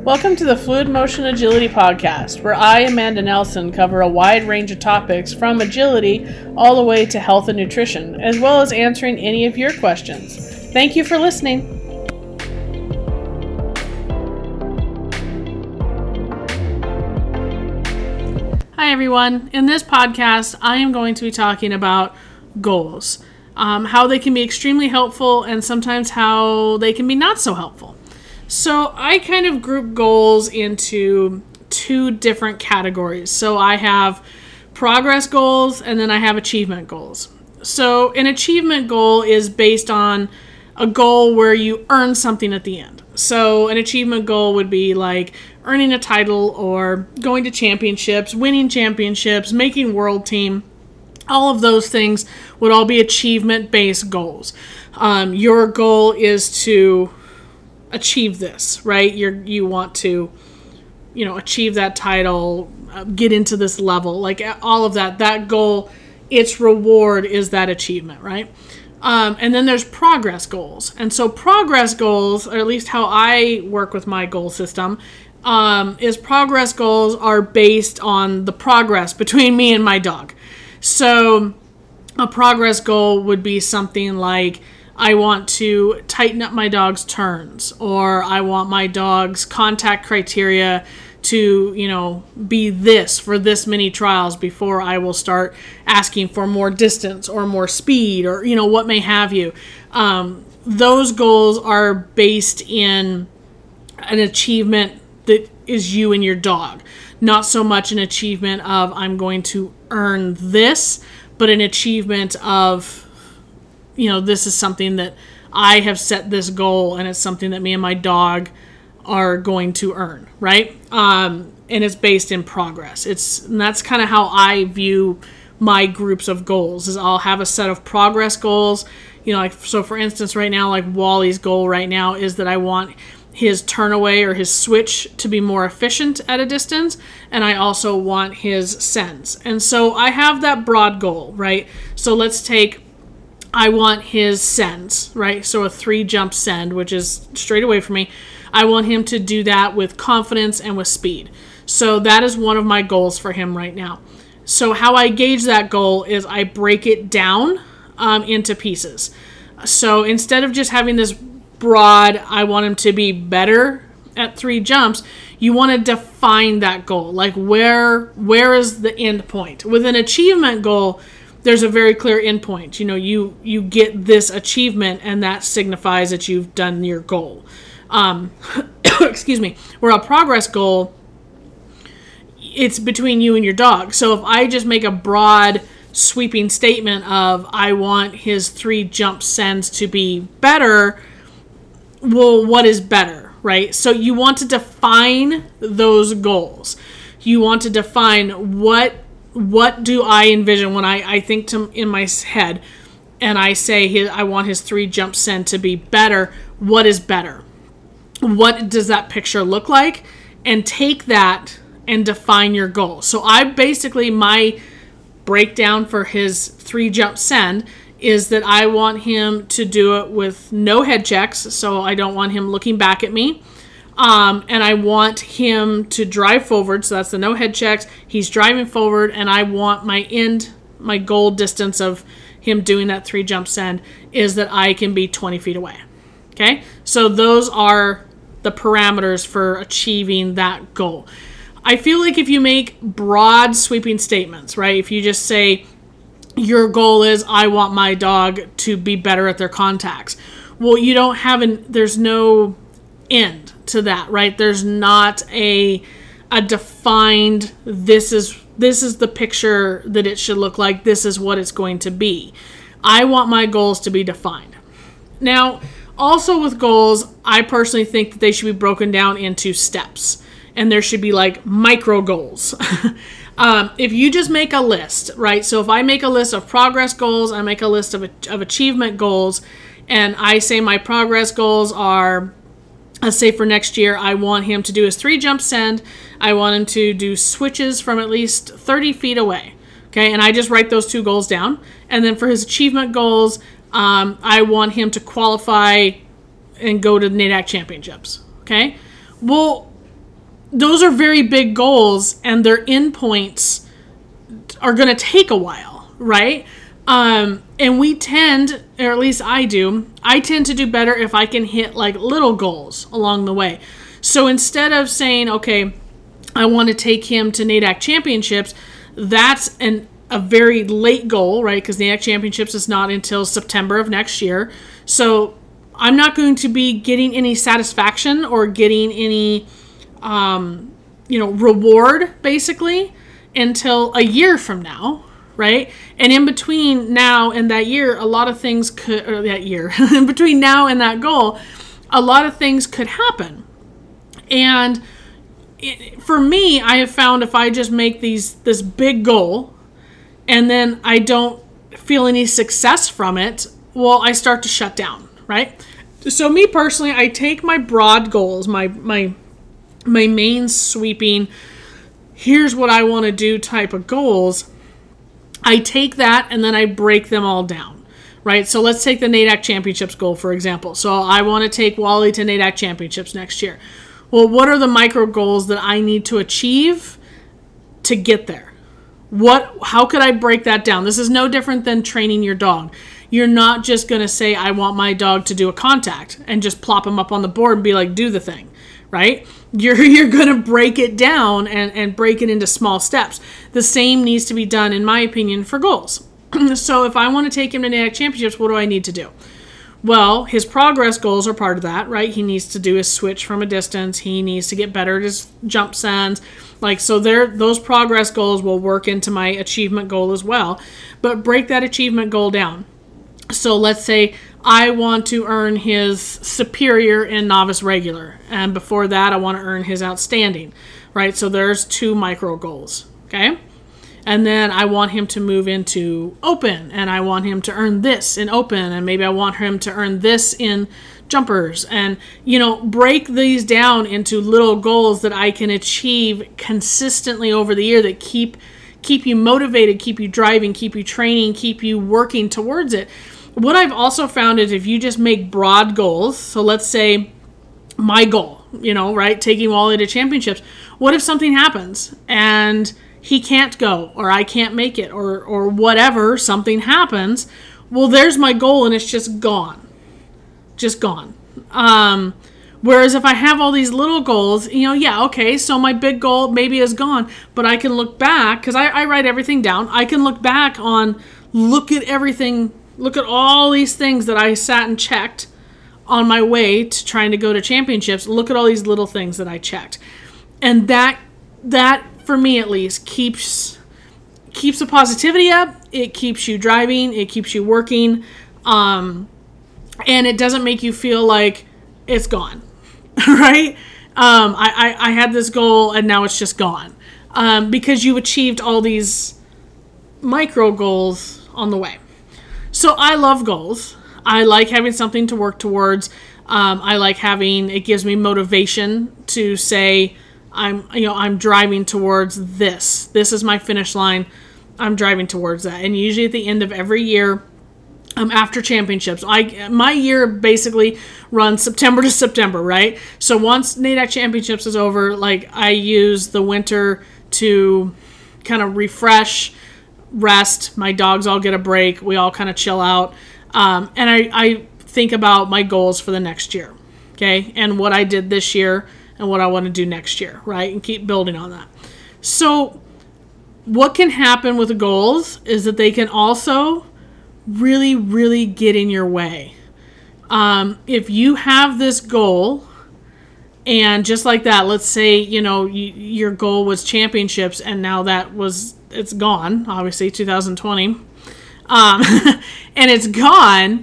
Welcome to the Fluid Motion Agility Podcast, where I, Amanda Nelson, cover a wide range of topics from agility all the way to health and nutrition, as well as answering any of your questions. Thank you for listening. Hi, everyone. In this podcast, I am going to be talking about goals, how they can be extremely helpful and sometimes how they can be not so helpful. So I kind of group goals into two different categories. So I have progress goals and then I have achievement goals. So an achievement goal is based on a goal where you earn something at the end. So an achievement goal would be like earning a title or going to championships, winning championships, making world team. All of those things would all be achievement-based goals. Your goal is to achieve this, right? You want to, achieve that title, get into this level, like all of that. That goal, its reward is that achievement, right? And then there's progress goals. And so progress goals, or at least how I work with my goal system, is progress goals are based on the progress between me and my dog. So a progress goal would be something like, I want to tighten up my dog's turns, or I want my dog's contact criteria to, be this for this many trials before I will start asking for more distance or more speed or, what may have you. Those goals are based in an achievement that is you and your dog. Not so much an achievement of I'm going to earn this, but an achievement of this is something that I have set this goal and it's something that me and my dog are going to earn, right? And it's based in progress. And that's kind of how I view my groups of goals, is I'll have a set of progress goals. So for instance, right now, like Wally's goal right now is that I want his turn away or his switch to be more efficient at a distance. And I also want his sends. And so I have that broad goal, right? So let's take, I want his sends, right? So a 3-jump send, which is straight away from me. I want him to do that with confidence and with speed. So that is one of my goals for him right now. So how I gauge that goal is I break it down into pieces. So instead of just having this broad, I want him to be better at 3 jumps, you want to define that goal. Like where is the end point? With an achievement goal, there's a very clear end point. You get this achievement and that signifies that you've done your goal. Excuse me. Where a progress goal, it's between you and your dog. So if I just make a broad sweeping statement of I want his 3 jump sends to be better, well, what is better, right? So you want to define those goals. You want to define what do I envision when I think in my head and I say I want his 3 jump send to be better. What is better? What does that picture look like? And take that and define your goal. So I basically, my breakdown for his 3 jump send is that I want him to do it with no head checks. So I don't want him looking back at me. And I want him to drive forward. So that's the no head checks. He's driving forward, and I want my goal distance of him doing that 3 jump send is that I can be 20 feet away. Okay. So those are the parameters for achieving that goal. I feel like if you make broad sweeping statements, right? If you just say your goal is I want my dog to be better at their contacts. Well, you don't have there's no end to that, right? There's not a defined this is the picture that it should look like, this is what it's going to be. I want my goals to be defined. Now, also with goals, I personally think that they should be broken down into steps, and there should be like micro goals. If you just make a list, right? So if I make a list of progress goals, I make a list of achievement goals, and I say my progress goals are, let's say for next year, I want him to do his 3 jump send. I want him to do switches from at least 30 feet away. Okay, and I just write those 2 goals down. And then for his achievement goals, I want him to qualify and go to the NADAC championships. Okay, well, those are very big goals, and their endpoints are going to take a while, right? And we tend, or at least I tend to do better if I can hit like little goals along the way. So instead of saying, okay, I want to take him to NADAC championships, that's a very late goal, right? Because NADAC championships is not until September of next year. So I'm not going to be getting any satisfaction or getting any, reward basically until a year from now, right? And in between now and that year, a lot of things in between now and that goal, a lot of things could happen. And for me, I have found if I just make this big goal and then I don't feel any success from it, well, I start to shut down, right? So me personally, I take my broad goals, my main sweeping, here's what I want to do type of goals. I take that and then I break them all down, right? So let's take the NADAC championships goal, for example. So I want to take Wally to NADAC championships next year. Well, what are the micro goals that I need to achieve to get there? How could I break that down? This is no different than training your dog. You're not just going to say, I want my dog to do a contact and just plop him up on the board and be like, do the thing, right? You're going to break it down and break it into small steps. The same needs to be done, in my opinion, for goals. So if I want to take him to NADAC championships, what do I need to do? Well, his progress goals are part of that, right? He needs to do his switch from a distance. He needs to get better at his jump sends. So those progress goals will work into my achievement goal as well. But break that achievement goal down. So let's say I want to earn his superior in novice regular. And before that, I want to earn his outstanding, right? So there's 2 micro goals, okay? And then I want him to move into open, and I want him to earn this in open, and maybe I want him to earn this in jumpers. And, break these down into little goals that I can achieve consistently over the year that keep you motivated, keep you driving, keep you training, keep you working towards it. What I've also found is if you just make broad goals, so let's say my goal, right, taking Wally to championships, what if something happens and he can't go, or I can't make it, or whatever, something happens? Well, there's my goal and it's just gone. Whereas if I have all these little goals, okay, so my big goal maybe is gone, but I can look back, because I write everything down. I can look back look at all these things that I sat and checked on my way to trying to go to championships. Look at all these little things that I checked. And that for me at least, keeps the positivity up. It keeps you driving. It keeps you working. And it doesn't make you feel like it's gone, right? I had this goal and now it's just gone. Because you achieved all these micro goals on the way. So I love goals. I like having something to work towards. It gives me motivation to say, I'm driving towards this. This is my finish line. I'm driving towards that. And usually at the end of every year, after championships, my year basically runs September to September, right? So once NADAC championships is over, I use the winter to kind of refresh, rest. My dogs all get a break. We all kind of chill out. And I think about my goals for the next year, okay? And what I did this year and what I want to do next year, right? And keep building on that. So what can happen with the goals is that they can also really, really get in your way. If you have this goal, and just like that, let's say, your goal was championships, and now it's gone, obviously, 2020, and it's gone.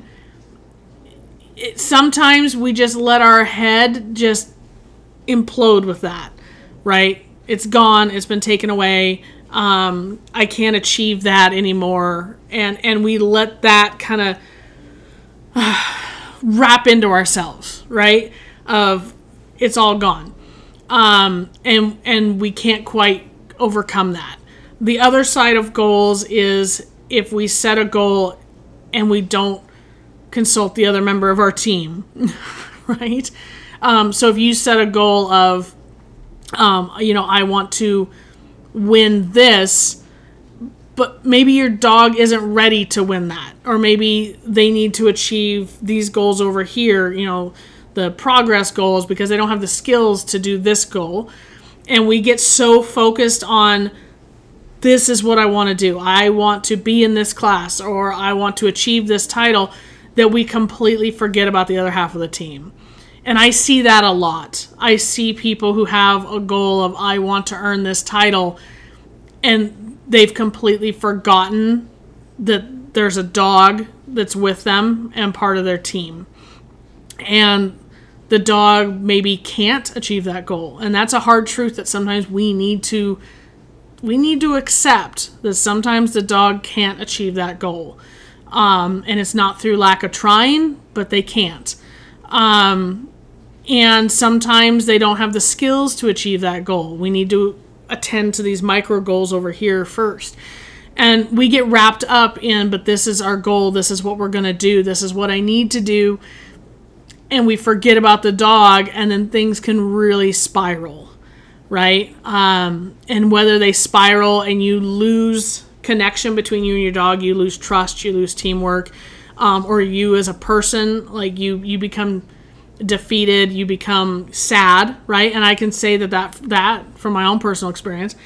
Sometimes we just let our head just implode with that, right? It's gone. It's been taken away. I can't achieve that anymore. And we let that kind of wrap into ourselves, right? Of it's all gone. And we can't quite overcome that. The other side of goals is if we set a goal and we don't consult the other member of our team, right? So if you set a goal of, I want to win this, but maybe your dog isn't ready to win that. Or maybe they need to achieve these goals over here, the progress goals, because they don't have the skills to do this goal. And we get so focused on, this is what I want to do. I want to be in this class, or I want to achieve this title, that we completely forget about the other half of the team. And I see that a lot. I see people who have a goal of, I want to earn this title, and they've completely forgotten that there's a dog that's with them and part of their team. And the dog maybe can't achieve that goal. And that's a hard truth that sometimes we need to accept, that sometimes the dog can't achieve that goal. And it's not through lack of trying, but they can't. And sometimes they don't have the skills to achieve that goal. We need to attend to these micro goals over here first. And we get wrapped up in, but this is our goal, this is what we're going to do, this is what I need to do. And we forget about the dog, and then things can really spiral, right? And whether they spiral and you lose connection between you and your dog, you lose trust, you lose teamwork, or you as a person, like you become defeated, you become sad, right? And I can say that from my own personal experience.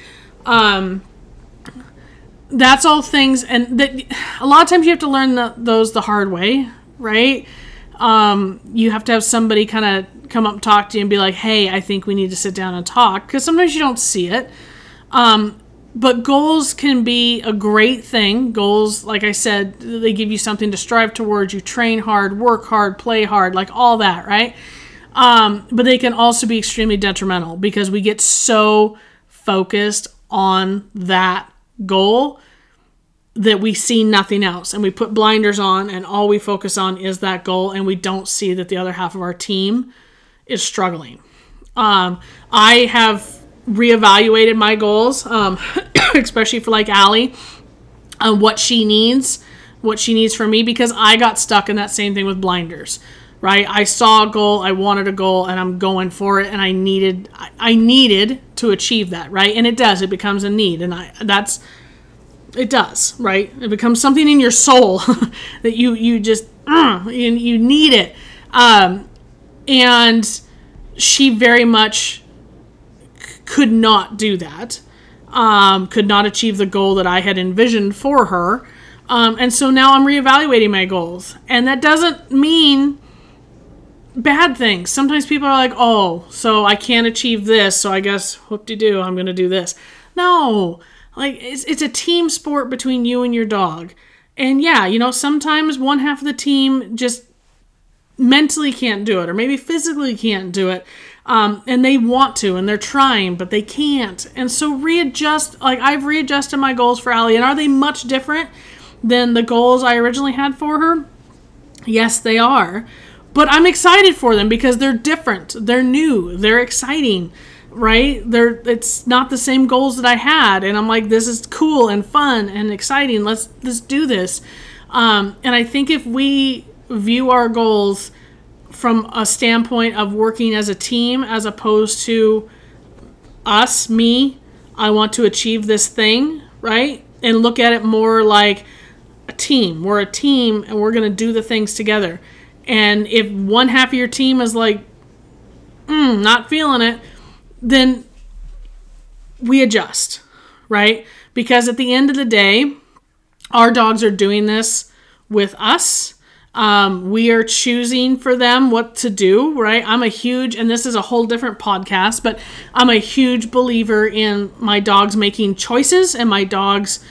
That's all things, and that a lot of times you have to learn those the hard way, right? You have to have somebody kind of come up and talk to you and be like, hey, I think we need to sit down and talk, because sometimes you don't see it. But goals can be a great thing. Goals, like I said, they give you something to strive towards. You train hard, work hard, play hard, like all that, right? But they can also be extremely detrimental, because we get so focused on that goal that we see nothing else, and we put blinders on, and all we focus on is that goal, and we don't see that the other half of our team is struggling. I have reevaluated my goals, especially for like Allie, what she needs from me, because I got stuck in that same thing with blinders, right? I saw a goal, I wanted a goal, and I'm going for it, and I needed to achieve that, right? And it becomes a need, and it does, right? It becomes something in your soul that you just, you need it. And she very much could not do that, could not achieve the goal that I had envisioned for her. And so now I'm reevaluating my goals. And that doesn't mean bad things. Sometimes people are like, oh, so I can't achieve this, so I guess whoop-de-doo, I'm going to do this. No, like it's a team sport between you and your dog. And yeah, sometimes one half of the team just mentally can't do it, or maybe physically can't do it. And they want to, and they're trying, but they can't. And so readjust, like I've readjusted my goals for Allie. And are they much different than the goals I originally had for her? Yes, they are. But I'm excited for them because they're different. They're new. They're exciting, right? It's not the same goals that I had. And I'm like, this is cool and fun and exciting. Let's do this. And I think if we view our goals from a standpoint of working as a team, as opposed to me, I want to achieve this thing, right? And look at it more like a team. We're a team, and we're going to do the things together. And if one half of your team is like, not feeling it, then we adjust, right? Because at the end of the day, our dogs are doing this with us. We are choosing for them what to do, right? and this is a whole different podcast, but I'm a huge believer in my dogs making choices, and my dogs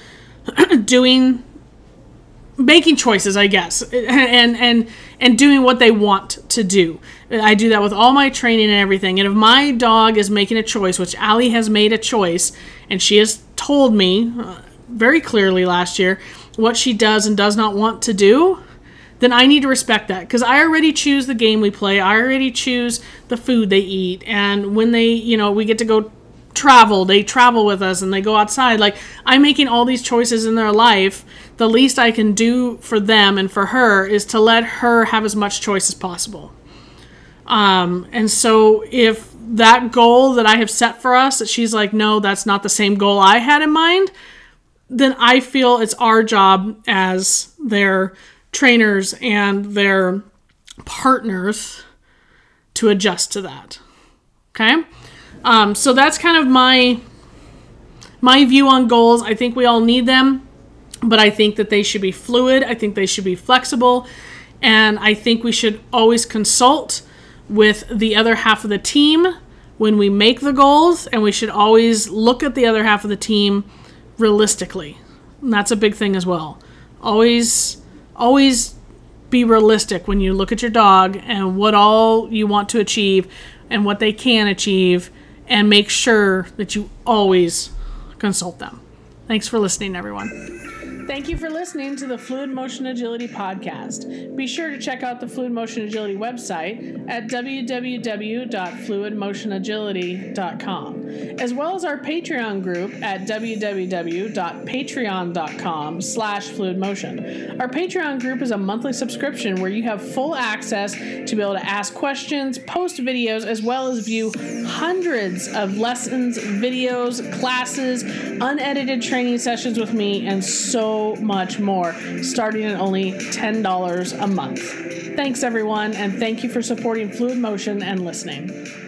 making choices, I guess, and doing what they want to do. I do that with all my training and everything. And if my dog is making a choice, which Allie has made a choice, and she has told me very clearly last year what she does and does not want to do, then I need to respect that, because I already choose the game we play. I already choose the food they eat. And when they, we get to go travel, they travel with us and they go outside. Like, I'm making all these choices in their life. The least I can do for them and for her is to let her have as much choice as possible. And so if that goal that I have set for us, that she's like, no, that's not the same goal I had in mind, then I feel it's our job as their trainers and their partners to adjust to that. Okay? So that's kind of my view on goals. I think we all need them, but I think that they should be fluid. I think they should be flexible. And I think we should always consult with the other half of the team when we make the goals, and we should always look at the other half of the team realistically. And that's a big thing as well. Always be realistic when you look at your dog and what all you want to achieve and what they can achieve, and make sure that you always consult them. Thanks for listening, everyone. Thank you for listening to the Fluid Motion Agility Podcast. Be sure to check out the Fluid Motion Agility website at www.fluidmotionagility.com, as well as our Patreon group at www.patreon.com/fluidmotion. Our Patreon group is a monthly subscription where you have full access to be able to ask questions, post videos, as well as view hundreds of lessons, videos, classes, unedited training sessions with me, and so much more, starting at only $10 a month. Thanks, everyone, and thank you for supporting Fluid Motion and listening.